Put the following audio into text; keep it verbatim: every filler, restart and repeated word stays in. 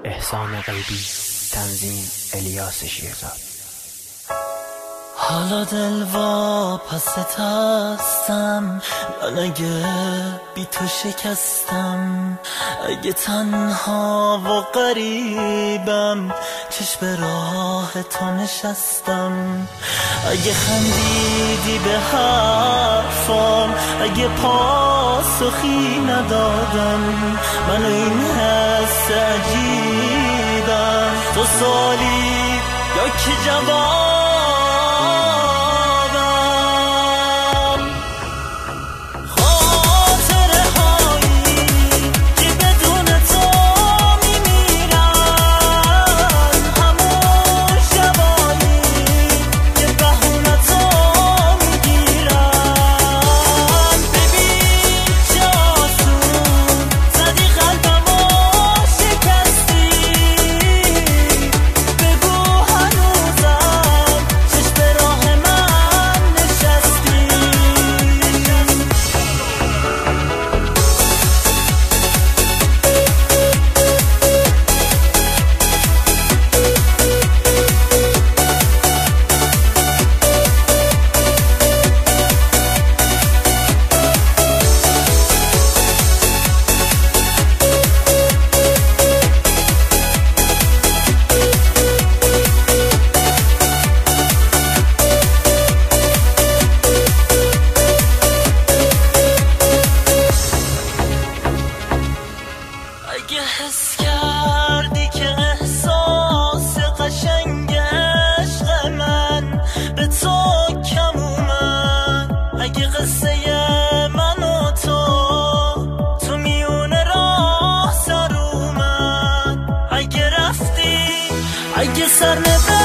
احسان غیبی، تنظیم الیاس شیرزاد. حالا دل واپست هستم، من اگه بی تو شکستم، اگه تنها و غریبم چشم به راه تو نشستم، اگه خندیدی به حرفام، اگه پاسخی ندادم، من این حس عجیبم، تو سوالی یا که جواب. اگه حس کردی که احساس قشنگ عشق من به تو کم اومد، اگه قصه من و تو تو میون راه سر اومد، اگه رفتی اگه سر نبردی